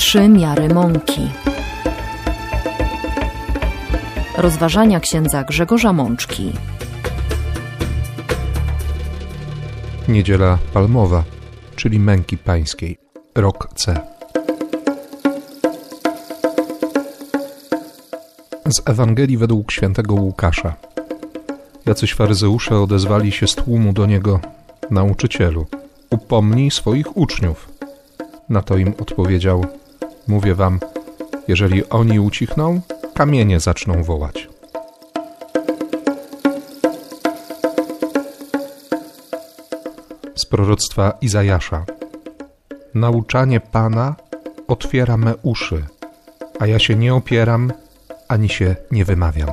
3 miary mąki. Rozważania księdza Grzegorza Mączki. Niedziela Palmowa, czyli Męki Pańskiej, rok C. Z Ewangelii według świętego Łukasza. Jacyś faryzeusze odezwali się z tłumu do niego: Nauczycielu, upomnij swoich uczniów. Na to im odpowiedział: Mówię wam, jeżeli oni ucichną, kamienie zaczną wołać. Z proroctwa Izajasza. Nauczanie Pana otwiera me uszy, a ja się nie opieram, ani się nie wymawiam.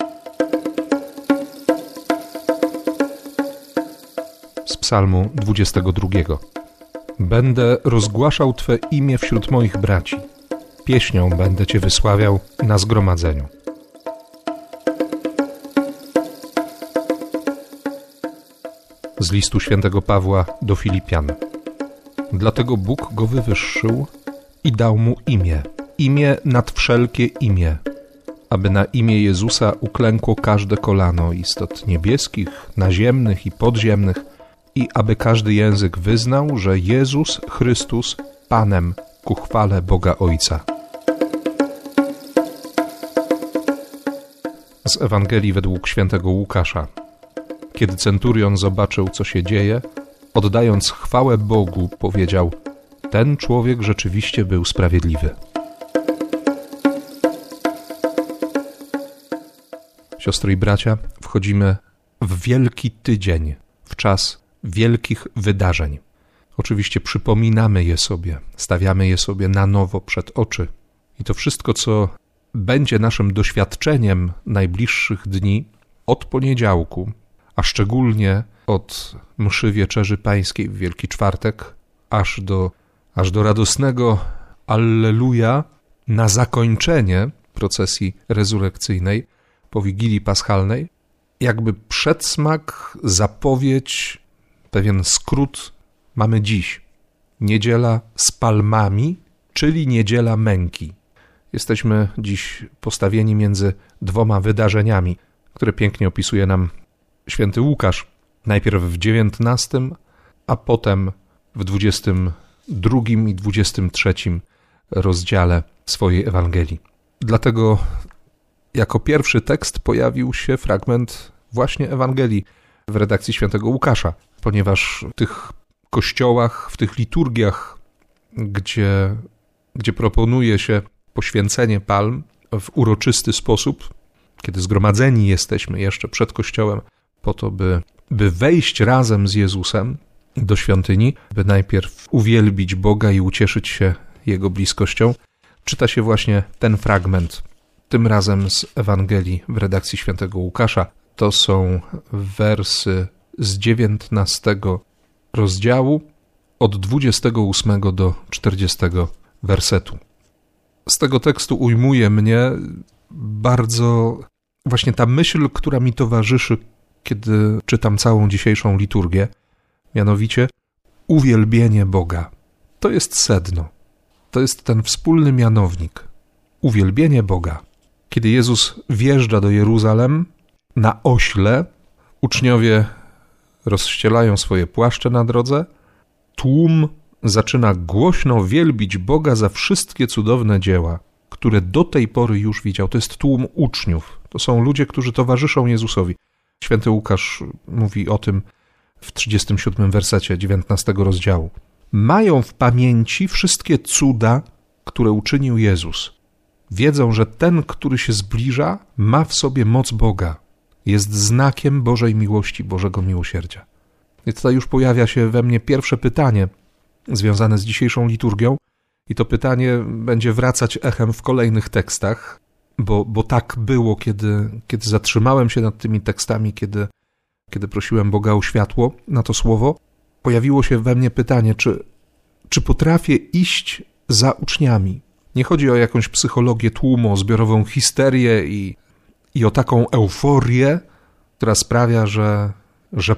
Z Psalmu 22. Będę rozgłaszał Twe imię wśród moich braci. Pieśnią będę Cię wysławiał na zgromadzeniu. Z listu świętego Pawła do Filipian. Dlatego Bóg go wywyższył i dał mu imię nad wszelkie imię, aby na imię Jezusa uklękło każde kolano istot niebieskich, naziemnych i podziemnych, i aby każdy język wyznał, że Jezus Chrystus Panem ku chwale Boga Ojca. Z Ewangelii według świętego Łukasza. Kiedy centurion zobaczył, co się dzieje, oddając chwałę Bogu, powiedział: ten człowiek rzeczywiście był sprawiedliwy. Siostry i bracia, wchodzimy w Wielki Tydzień, w czas wielkich wydarzeń. Oczywiście przypominamy je sobie, stawiamy je sobie na nowo przed oczy. I to wszystko, co będzie naszym doświadczeniem najbliższych dni, od poniedziałku, a szczególnie od mszy Wieczerzy Pańskiej w Wielki Czwartek, aż do radosnego Alleluja na zakończenie procesji rezurekcyjnej po Wigilii Paschalnej, jakby przedsmak, zapowiedź, pewien skrót mamy dziś. Niedziela z palmami, czyli niedziela męki. Jesteśmy dziś postawieni między dwoma wydarzeniami, które pięknie opisuje nam święty Łukasz. Najpierw w 19, a potem w 22 i 23 rozdziale swojej Ewangelii. Dlatego jako pierwszy tekst pojawił się fragment właśnie Ewangelii w redakcji świętego Łukasza, ponieważ w tych kościołach, w tych liturgiach, gdzie proponuje się poświęcenie palm w uroczysty sposób, kiedy zgromadzeni jesteśmy jeszcze przed kościołem po to, by wejść razem z Jezusem do świątyni, by najpierw uwielbić Boga i ucieszyć się Jego bliskością, czyta się właśnie ten fragment, tym razem z Ewangelii w redakcji świętego Łukasza. To są wersy z 19 rozdziału, od 28 do 40 wersetu. Z tego tekstu ujmuje mnie bardzo właśnie ta myśl, która mi towarzyszy, kiedy czytam całą dzisiejszą liturgię, mianowicie uwielbienie Boga. To jest sedno, to jest ten wspólny mianownik. Uwielbienie Boga. Kiedy Jezus wjeżdża do Jeruzalem na ośle, uczniowie rozścielają swoje płaszcze na drodze, tłum zaczyna głośno wielbić Boga za wszystkie cudowne dzieła, które do tej pory już widział. To jest tłum uczniów. To są ludzie, którzy towarzyszą Jezusowi. Święty Łukasz mówi o tym w 37 wersecie 19 rozdziału. Mają w pamięci wszystkie cuda, które uczynił Jezus. Wiedzą, że ten, który się zbliża, ma w sobie moc Boga. Jest znakiem Bożej miłości, Bożego miłosierdzia. I tutaj już pojawia się we mnie pierwsze pytanie związane z dzisiejszą liturgią i to pytanie będzie wracać echem w kolejnych tekstach, bo tak było, kiedy zatrzymałem się nad tymi tekstami, kiedy prosiłem Boga o światło na to słowo. Pojawiło się we mnie pytanie, czy potrafię iść za uczniami. Nie chodzi o jakąś psychologię tłumu, o zbiorową histerię i o taką euforię, która sprawia, że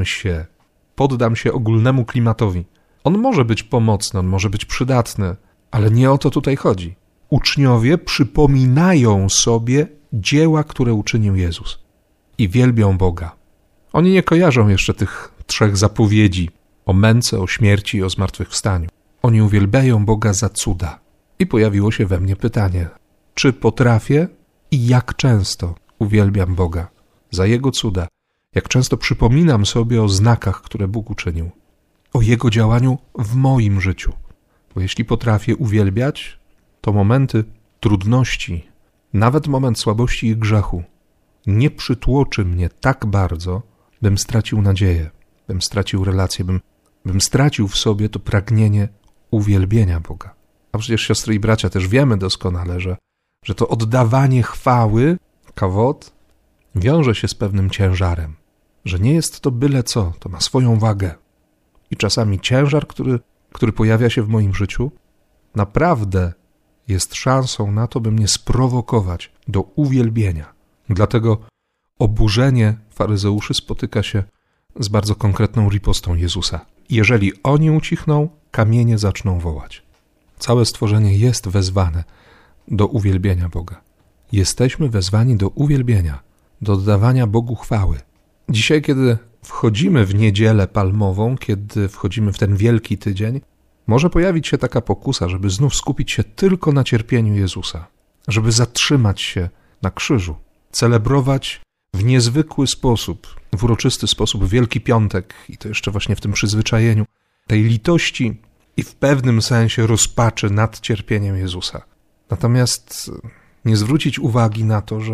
poddam się ogólnemu klimatowi. On może być pomocny, on może być przydatny, Ale nie o to tutaj chodzi. Uczniowie przypominają sobie dzieła, które uczynił Jezus i wielbią Boga. Oni nie kojarzą jeszcze tych 3 zapowiedzi o męce, o śmierci i o zmartwychwstaniu. Oni uwielbiają Boga za cuda. I pojawiło się we mnie pytanie, czy potrafię i jak często uwielbiam Boga za Jego cuda, jak często przypominam sobie o znakach, które Bóg uczynił, o Jego działaniu w moim życiu. Bo jeśli potrafię uwielbiać, to momenty trudności, nawet moment słabości i grzechu, nie przytłoczy mnie tak bardzo, bym stracił nadzieję, bym stracił relację, bym stracił w sobie to pragnienie uwielbienia Boga. A przecież, siostry i bracia, też wiemy doskonale, że to oddawanie chwały, kawod, wiąże się z pewnym ciężarem, że nie jest to byle co, to ma swoją wagę. I czasami ciężar, który pojawia się w moim życiu, naprawdę jest szansą na to, by mnie sprowokować do uwielbienia. Dlatego oburzenie faryzeuszy spotyka się z bardzo konkretną ripostą Jezusa. Jeżeli oni ucichną, kamienie zaczną wołać. Całe stworzenie jest wezwane do uwielbienia Boga. Jesteśmy wezwani do uwielbienia, do oddawania Bogu chwały. Dzisiaj, kiedy wchodzimy w niedzielę palmową, kiedy wchodzimy w ten wielki tydzień, może pojawić się taka pokusa, żeby znów skupić się tylko na cierpieniu Jezusa, żeby zatrzymać się na krzyżu, celebrować w niezwykły sposób, w uroczysty sposób Wielki Piątek i to jeszcze właśnie w tym przyzwyczajeniu tej litości i w pewnym sensie rozpaczy nad cierpieniem Jezusa. Natomiast nie zwrócić uwagi na to,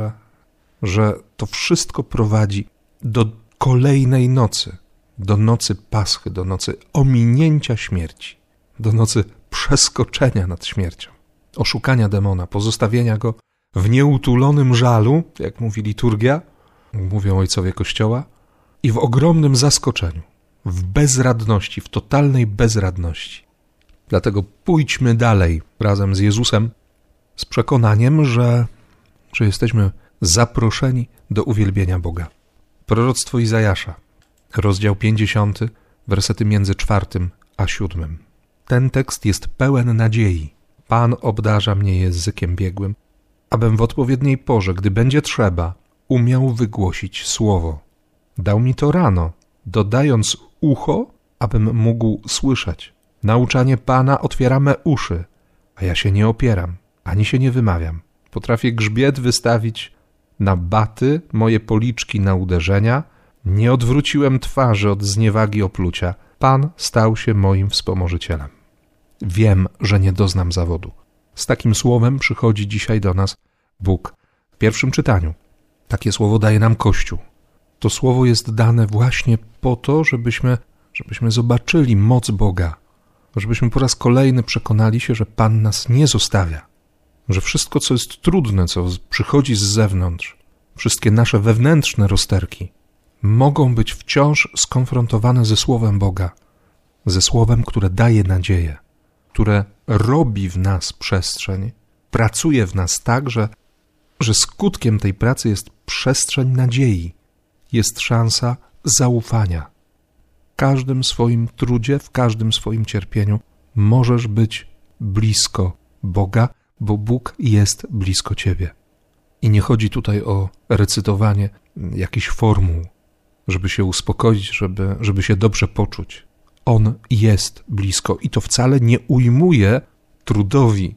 że to wszystko prowadzi do kolejnej nocy, do nocy Paschy, do nocy ominięcia śmierci, do nocy przeskoczenia nad śmiercią, oszukania demona, pozostawienia go w nieutulonym żalu, jak mówi liturgia, mówią ojcowie Kościoła, i w ogromnym zaskoczeniu, w bezradności, w totalnej bezradności. Dlatego pójdźmy dalej razem z Jezusem z przekonaniem, że jesteśmy zaproszeni do uwielbienia Boga. Proroctwo Izajasza, rozdział 50, wersety między 4 a 7. Ten tekst jest pełen nadziei. Pan obdarza mnie językiem biegłym, abym w odpowiedniej porze, gdy będzie trzeba, umiał wygłosić słowo. Dał mi to rano, dodając ucho, abym mógł słyszeć. Nauczanie Pana otwiera me uszy, a ja się nie opieram, ani się nie wymawiam. Potrafię grzbiet wystawić na baty, moje policzki na uderzenia. Nie odwróciłem twarzy od zniewagi oplucia. Pan stał się moim wspomożycielem. Wiem, że nie doznam zawodu. Z takim słowem przychodzi dzisiaj do nas Bóg w pierwszym czytaniu. Takie słowo daje nam Kościół. To słowo jest dane właśnie po to, żebyśmy zobaczyli moc Boga, żebyśmy po raz kolejny przekonali się, że Pan nas nie zostawia, że wszystko, co jest trudne, co przychodzi z zewnątrz, wszystkie nasze wewnętrzne rozterki mogą być wciąż skonfrontowane ze Słowem Boga, ze Słowem, które daje nadzieję, które robi w nas przestrzeń, pracuje w nas tak, że skutkiem tej pracy jest przestrzeń nadziei, jest szansa zaufania. W każdym swoim trudzie, w każdym swoim cierpieniu możesz być blisko Boga, bo Bóg jest blisko ciebie. I nie chodzi tutaj o recytowanie jakichś formuł, żeby się uspokoić, żeby się dobrze poczuć. On jest blisko i to wcale nie ujmuje trudowi,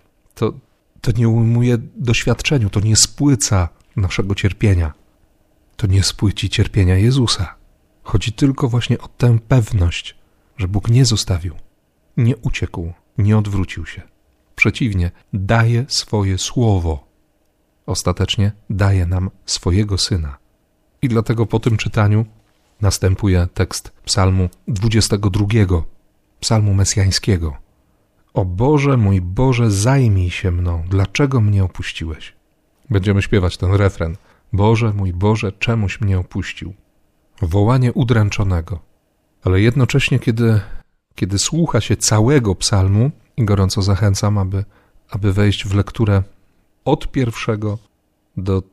to nie ujmuje doświadczeniu, to nie spłyca naszego cierpienia. To nie spłyci cierpienia Jezusa. Chodzi tylko właśnie o tę pewność, że Bóg nie zostawił, nie uciekł, nie odwrócił się. Przeciwnie, daje swoje słowo. Ostatecznie daje nam swojego Syna. I dlatego po tym czytaniu następuje tekst psalmu 22, psalmu mesjańskiego. O Boże, mój Boże, zajmij się mną, dlaczego mnie opuściłeś? Będziemy śpiewać ten refren. Boże, mój Boże, czemuś mnie opuścił? Wołanie udręczonego. Ale jednocześnie, kiedy słucha się całego psalmu, i gorąco zachęcam, aby wejść w lekturę od 1 do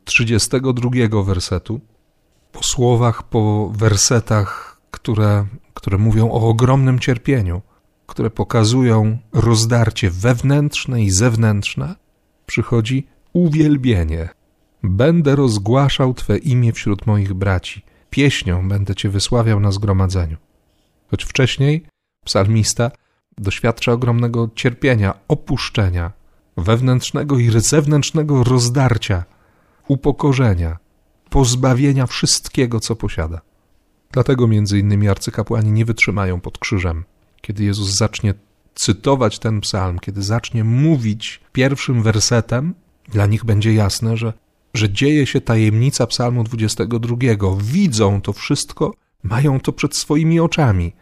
32 wersetu, po słowach, po wersetach, które mówią o ogromnym cierpieniu, które pokazują rozdarcie wewnętrzne i zewnętrzne, przychodzi uwielbienie. Będę rozgłaszał Twe imię wśród moich braci. Pieśnią będę Cię wysławiał na zgromadzeniu. Choć wcześniej psalmista doświadcza ogromnego cierpienia, opuszczenia, wewnętrznego i zewnętrznego rozdarcia, upokorzenia, pozbawienia wszystkiego, co posiada. Dlatego między innymi arcykapłani nie wytrzymają pod krzyżem. Kiedy Jezus zacznie cytować ten psalm, kiedy zacznie mówić pierwszym wersetem, dla nich będzie jasne, że dzieje się tajemnica psalmu 22. Widzą to wszystko, mają to przed swoimi oczami.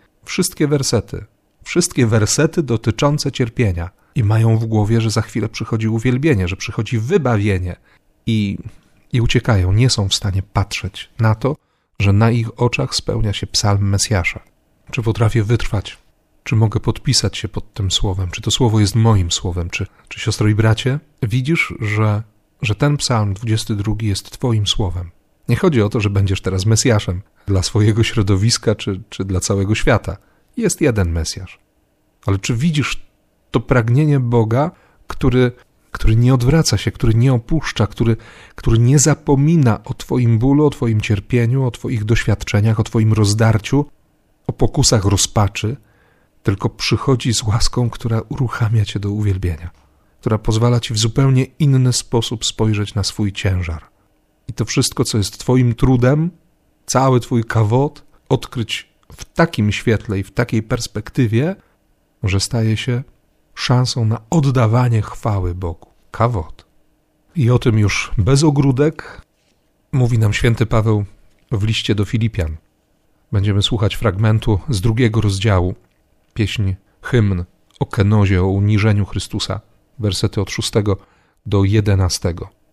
Wszystkie wersety dotyczące cierpienia i mają w głowie, że za chwilę przychodzi uwielbienie, że przychodzi wybawienie i uciekają. Nie są w stanie patrzeć na to, że na ich oczach spełnia się psalm Mesjasza. Czy potrafię wytrwać? Czy mogę podpisać się pod tym słowem? Czy to słowo jest moim słowem? Czy siostro i bracie, widzisz, że ten psalm 22 jest twoim słowem? Nie chodzi o to, że będziesz teraz Mesjaszem dla swojego środowiska czy dla całego świata. Jest jeden Mesjasz. Ale czy widzisz to pragnienie Boga, który nie odwraca się, który nie opuszcza, który nie zapomina o twoim bólu, o twoim cierpieniu, o twoich doświadczeniach, o twoim rozdarciu, o pokusach rozpaczy, tylko przychodzi z łaską, która uruchamia cię do uwielbienia, która pozwala ci w zupełnie inny sposób spojrzeć na swój ciężar. I to wszystko, co jest twoim trudem, cały twój kawot, odkryć w takim świetle i w takiej perspektywie, że staje się szansą na oddawanie chwały Bogu. Kawot. I o tym już bez ogródek mówi nam święty Paweł w liście do Filipian. Będziemy słuchać fragmentu z 2 rozdziału, pieśń, hymn o kenozie, o uniżeniu Chrystusa, wersety od 6 do 11.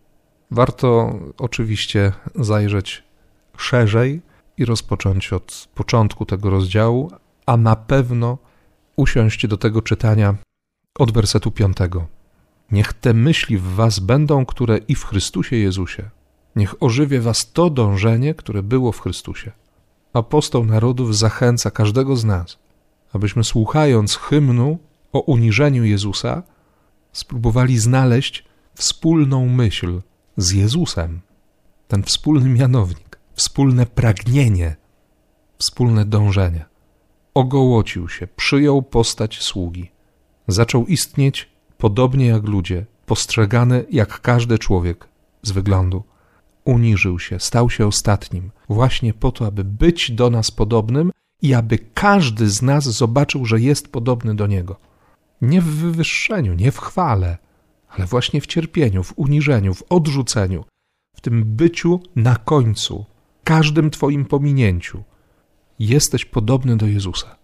Warto oczywiście zajrzeć szerzej i rozpocząć od początku tego rozdziału, a na pewno usiąść do tego czytania od wersetu 5. Niech te myśli w was będą, które i w Chrystusie Jezusie. Niech ożywie was to dążenie, które było w Chrystusie. Apostoł narodów zachęca każdego z nas, abyśmy słuchając hymnu o uniżeniu Jezusa, spróbowali znaleźć wspólną myśl z Jezusem. Ten wspólny mianownik, wspólne pragnienie, wspólne dążenie. Ogołocił się, przyjął postać sługi. Zaczął istnieć podobnie jak ludzie, postrzegany jak każdy człowiek z wyglądu. Uniżył się, stał się ostatnim, właśnie po to, aby być do nas podobnym i aby każdy z nas zobaczył, że jest podobny do Niego. Nie w wywyższeniu, nie w chwale, ale właśnie w cierpieniu, w uniżeniu, w odrzuceniu, w tym byciu na końcu, każdym twoim pominięciu. Jesteś podobny do Jezusa.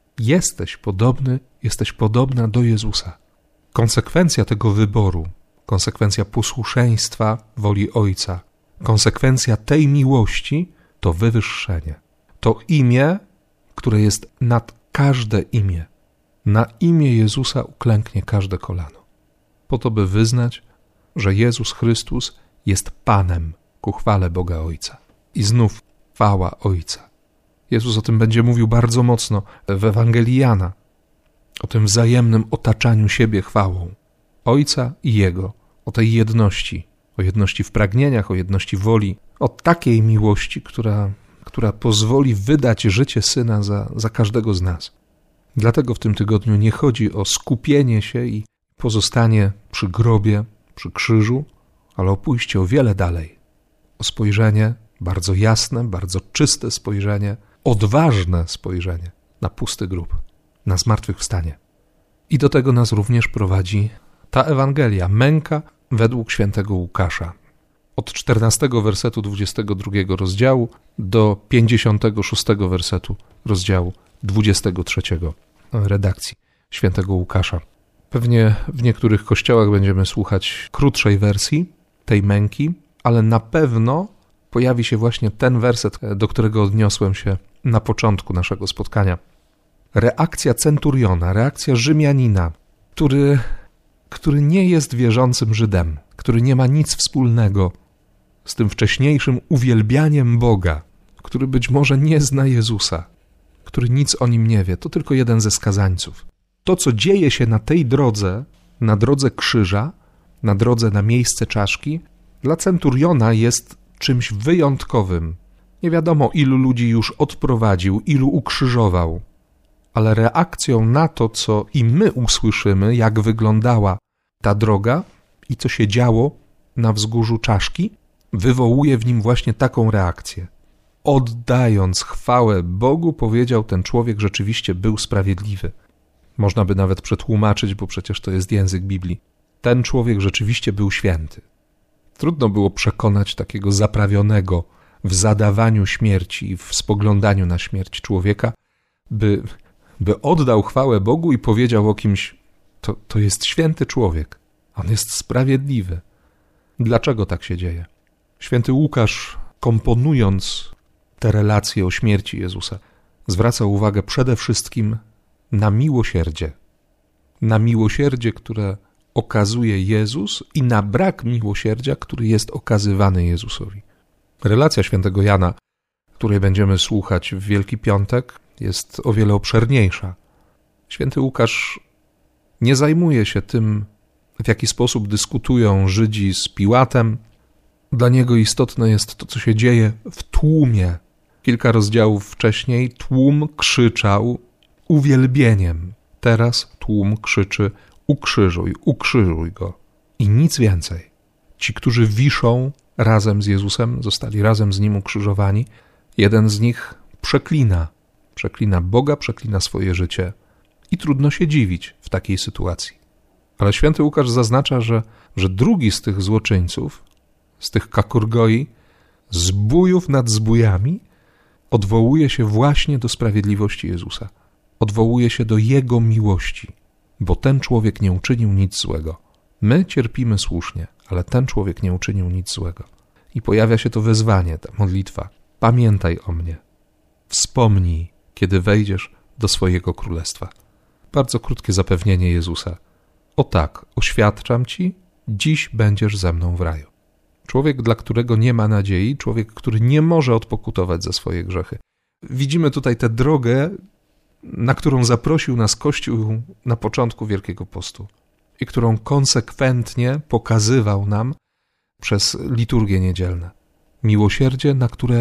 Jesteś podobna do Jezusa. Konsekwencja tego wyboru, konsekwencja posłuszeństwa woli Ojca, konsekwencja tej miłości to wywyższenie. To imię, które jest nad każde imię. Na imię Jezusa uklęknie każde kolano. Po to, by wyznać, że Jezus Chrystus jest Panem ku chwale Boga Ojca. I znów chwała Ojca. Jezus o tym będzie mówił bardzo mocno w Ewangelii Jana. O tym wzajemnym otaczaniu siebie chwałą Ojca i Jego. O tej jedności. O jedności w pragnieniach, o jedności woli. O takiej miłości, która pozwoli wydać życie Syna za każdego z nas. Dlatego w tym tygodniu nie chodzi o skupienie się i pozostanie przy grobie, przy krzyżu, ale o pójście o wiele dalej. O spojrzenie bardzo jasne, bardzo czyste spojrzenie, odważne spojrzenie na pusty grób, na zmartwychwstanie. I do tego nas również prowadzi ta Ewangelia, męka według świętego Łukasza. Od 14 wersetu 22 rozdziału do 56 wersetu rozdziału 23 redakcji świętego Łukasza. Pewnie w niektórych kościołach będziemy słuchać krótszej wersji tej męki, ale na pewno pojawi się właśnie ten werset, do którego odniosłem się na początku naszego spotkania. Reakcja centuriona, reakcja Rzymianina, który nie jest wierzącym Żydem, który nie ma nic wspólnego z tym wcześniejszym uwielbianiem Boga, który być może nie zna Jezusa, który nic o Nim nie wie, to tylko jeden ze skazańców. to, co dzieje się na tej drodze, na drodze krzyża, na drodze na miejsce czaszki, dla centuriona jest czymś wyjątkowym. Nie wiadomo, ilu ludzi już odprowadził, ilu ukrzyżował, ale reakcją na to, co i my usłyszymy, jak wyglądała ta droga i co się działo na wzgórzu czaszki, wywołuje w nim właśnie taką reakcję. Oddając chwałę Bogu, powiedział, ten człowiek rzeczywiście był sprawiedliwy. Można by nawet przetłumaczyć, bo przecież to jest język Biblii. Ten człowiek rzeczywiście był święty. Trudno było przekonać takiego zaprawionego w zadawaniu śmierci i w spoglądaniu na śmierć człowieka, by oddał chwałę Bogu i powiedział o kimś, to jest święty człowiek, on jest sprawiedliwy. Dlaczego tak się dzieje? Święty Łukasz, komponując te relacje o śmierci Jezusa, zwraca uwagę przede wszystkim na miłosierdzie. Na miłosierdzie, które okazuje Jezus i na brak miłosierdzia, który jest okazywany Jezusowi. Relacja świętego Jana, której będziemy słuchać w Wielki Piątek, jest o wiele obszerniejsza. Święty Łukasz nie zajmuje się tym, w jaki sposób dyskutują Żydzi z Piłatem. Dla niego istotne jest to, co się dzieje w tłumie. Kilka rozdziałów wcześniej tłum krzyczał uwielbieniem. Teraz tłum krzyczy ukrzyżuj, ukrzyżuj go. I nic więcej. Ci, którzy wiszą razem z Jezusem, zostali razem z Nim ukrzyżowani, jeden z nich przeklina Boga, przeklina swoje życie i trudno się dziwić w takiej sytuacji. Ale święty Łukasz zaznacza, że drugi z tych złoczyńców, z tych kakurgoi, zbójów nad zbójami, odwołuje się właśnie do sprawiedliwości Jezusa. Odwołuje się do Jego miłości, bo ten człowiek nie uczynił nic złego. My cierpimy słusznie, ale ten człowiek nie uczynił nic złego. I pojawia się to wezwanie, ta modlitwa. Pamiętaj o mnie. Wspomnij, kiedy wejdziesz do swojego królestwa. Bardzo krótkie zapewnienie Jezusa. O tak, oświadczam ci, dziś będziesz ze mną w raju. Człowiek, dla którego nie ma nadziei, człowiek, który nie może odpokutować za swoje grzechy. Widzimy tutaj tę drogę, na którą zaprosił nas Kościół na początku Wielkiego Postu i którą konsekwentnie pokazywał nam przez liturgie niedzielne. Miłosierdzie,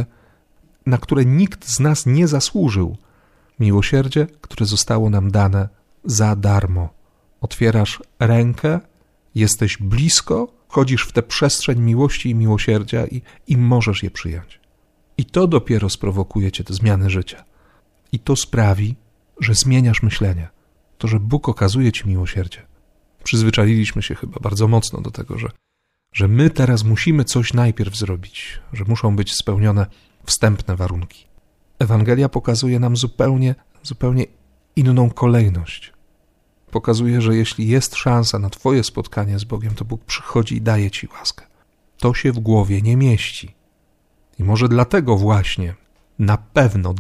na które nikt z nas nie zasłużył. Miłosierdzie, które zostało nam dane za darmo. Otwierasz rękę, jesteś blisko, wchodzisz w tę przestrzeń miłości i miłosierdzia i możesz je przyjąć. I to dopiero sprowokuje cię do zmiany życia. I to sprawi, że zmieniasz myślenie. To, że Bóg okazuje ci miłosierdzie. Przyzwyczailiśmy się chyba bardzo mocno do tego, że my teraz musimy coś najpierw zrobić, że muszą być spełnione wstępne warunki. Ewangelia pokazuje nam zupełnie inną kolejność. Pokazuje, że jeśli jest szansa na twoje spotkanie z Bogiem, to Bóg przychodzi i daje ci łaskę. To się w głowie nie mieści. I może dlatego właśnie, na pewno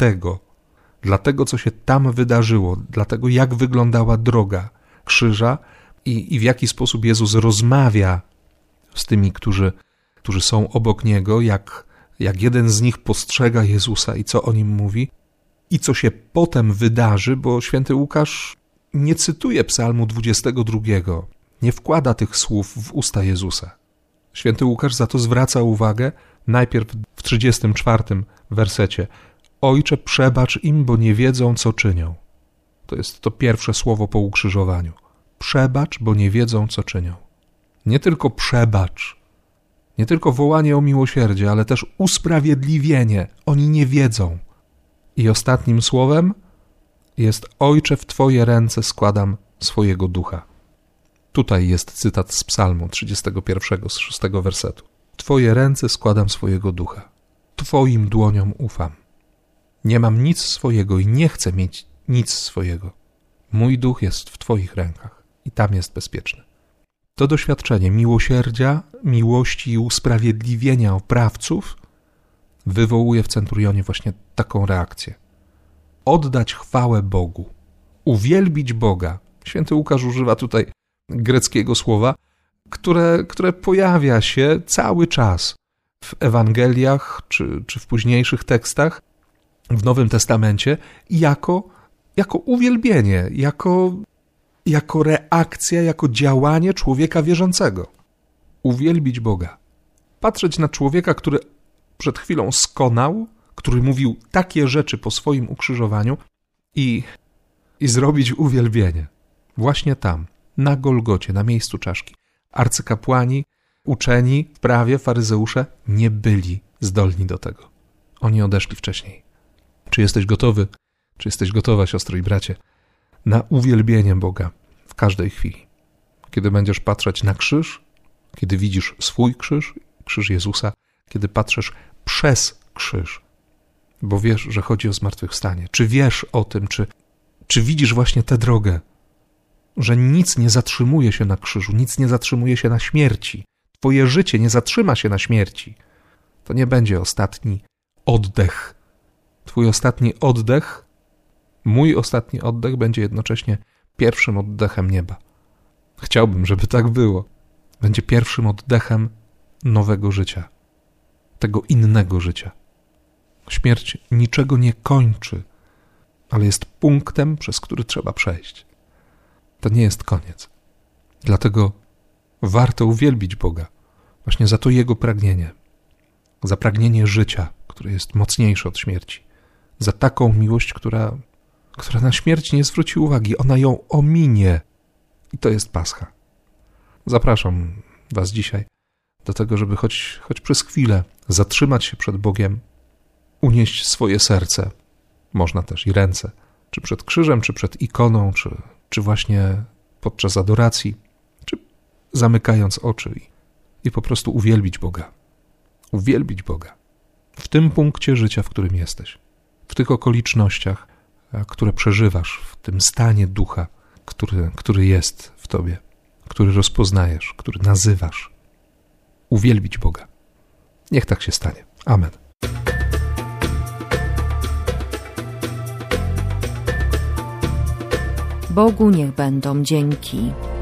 dlatego, co się tam wydarzyło, dlatego jak wyglądała droga krzyża i w jaki sposób Jezus rozmawia z tymi, którzy są obok Niego, jak jeden z nich postrzega Jezusa i co o Nim mówi i co się potem wydarzy, bo święty Łukasz nie cytuje Psalmu 22, nie wkłada tych słów w usta Jezusa. Święty Łukasz za to zwraca uwagę najpierw w 34 wersecie. Ojcze, przebacz im, bo nie wiedzą, co czynią. To jest to pierwsze słowo po ukrzyżowaniu. Przebacz, bo nie wiedzą, co czynią. Nie tylko przebacz, nie tylko wołanie o miłosierdzie, ale też usprawiedliwienie. Oni nie wiedzą. I ostatnim słowem jest Ojcze, w Twoje ręce składam swojego ducha. Tutaj jest cytat z Psalmu 31 z 6 wersetu. W Twoje ręce składam swojego ducha. Twoim dłoniom ufam. Nie mam nic swojego i nie chcę mieć nic swojego. Mój duch jest w Twoich rękach i tam jest bezpieczny. To doświadczenie miłosierdzia, miłości i usprawiedliwienia oprawców wywołuje w centurionie właśnie taką reakcję. Oddać chwałę Bogu, uwielbić Boga. Święty Łukasz używa tutaj greckiego słowa, które pojawia się cały czas w Ewangeliach czy w późniejszych tekstach w Nowym Testamencie jako uwielbienie, jako jako reakcja, jako działanie człowieka wierzącego. Uwielbić Boga. Patrzeć na człowieka, który przed chwilą skonał, który mówił takie rzeczy po swoim ukrzyżowaniu i zrobić uwielbienie. Właśnie tam, na Golgocie, na miejscu czaszki. Arcykapłani, uczeni w prawie, faryzeusze nie byli zdolni do tego. Oni odeszli wcześniej. Czy jesteś gotowy, czy jesteś gotowa, siostro i bracie, na uwielbienie Boga w każdej chwili? Kiedy będziesz patrzeć na krzyż, kiedy widzisz swój krzyż, krzyż Jezusa, kiedy patrzysz przez krzyż, bo wiesz, że chodzi o zmartwychwstanie. Czy wiesz o tym, czy widzisz właśnie tę drogę, że nic nie zatrzymuje się na krzyżu, nic nie zatrzymuje się na śmierci. Twoje życie nie zatrzyma się na śmierci. To nie będzie ostatni oddech. Twój ostatni oddech, mój ostatni oddech będzie jednocześnie pierwszym oddechem nieba. Chciałbym, żeby tak było. Będzie pierwszym oddechem nowego życia. Tego innego życia. Śmierć niczego nie kończy, ale jest punktem, przez który trzeba przejść. To nie jest koniec. Dlatego warto uwielbić Boga właśnie za to Jego pragnienie. Za pragnienie życia, które jest mocniejsze od śmierci. Za taką miłość, która na śmierć nie zwróci uwagi. Ona ją ominie. I to jest Pascha. Zapraszam was dzisiaj do tego, żeby choć przez chwilę zatrzymać się przed Bogiem, unieść swoje serce, można też i ręce, czy przed krzyżem, czy przed ikoną, czy właśnie podczas adoracji, czy zamykając oczy i po prostu uwielbić Boga. Uwielbić Boga. W tym punkcie życia, w którym jesteś. W tych okolicznościach, które przeżywasz, w tym stanie ducha, który jest w tobie, który rozpoznajesz, który nazywasz. Uwielbić Boga. Niech tak się stanie. Amen. Bogu niech będą dzięki.